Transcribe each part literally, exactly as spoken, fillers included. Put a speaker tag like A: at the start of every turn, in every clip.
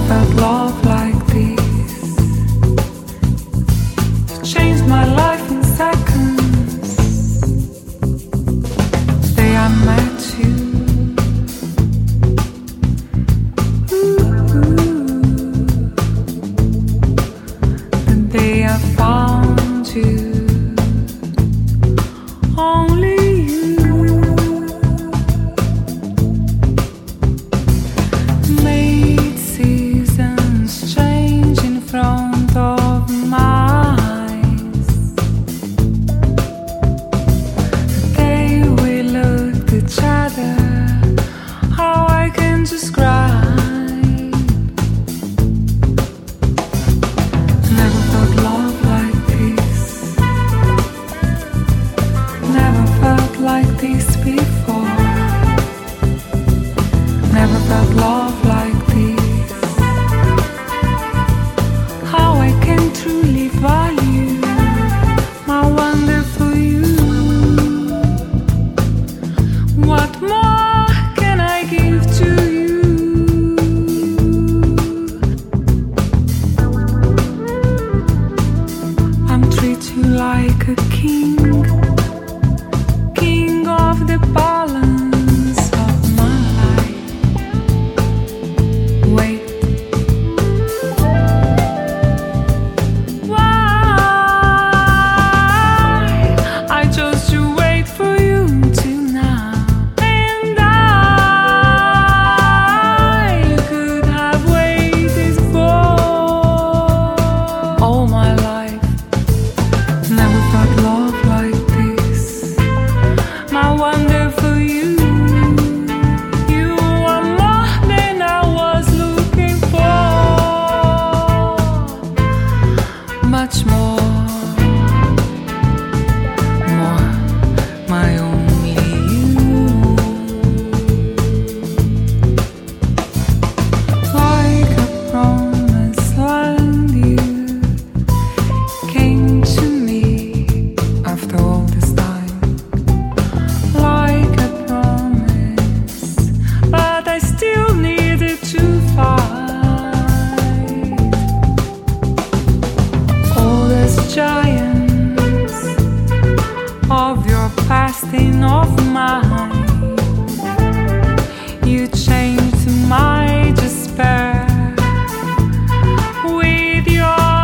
A: felt love like this. It changed my life in seconds. The day I met you. Ooh, the day I found you. Only like this before. Never felt love like this. How I can truly value my wonderful you. What more can I give to you? I'm treat you like a king. The balance of my life. Wait, why I chose to wait for you till now, and I could have waited for all my life. Never felt love like this. My wonderful you, you are more than I was looking for, much more, more, my only you. Like a promised land, you came to me after all this time. Still needed to fight all those giants of your past and of mine. You changed my despair with your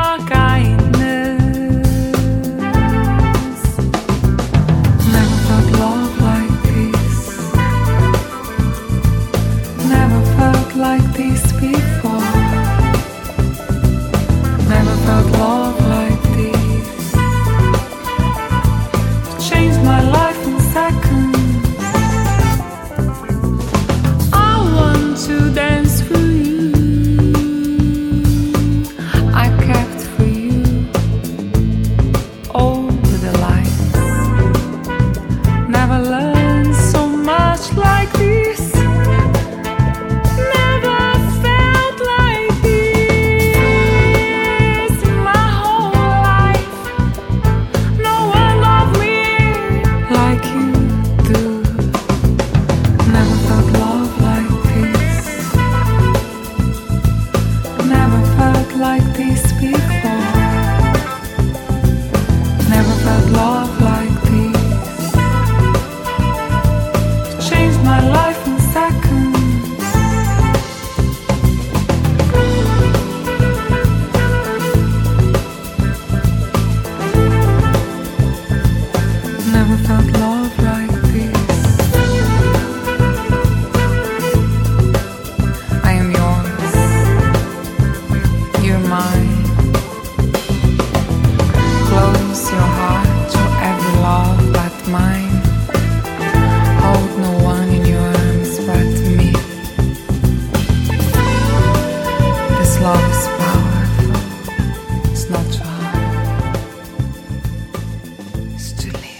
A: kindness. Never felt love like this. Never felt like this before. Never felt love like this. It changed my life in seconds. I want to dance for you. I kept for you all the lights. Never learned so much like this. Like this before. Never felt love like this. It changed my life in seconds. Never felt love like this. I am yours. You're mine. Close your heart to every love but mine. Hold no one in your arms but me. This love is powerful. It's not too hard. It's too late.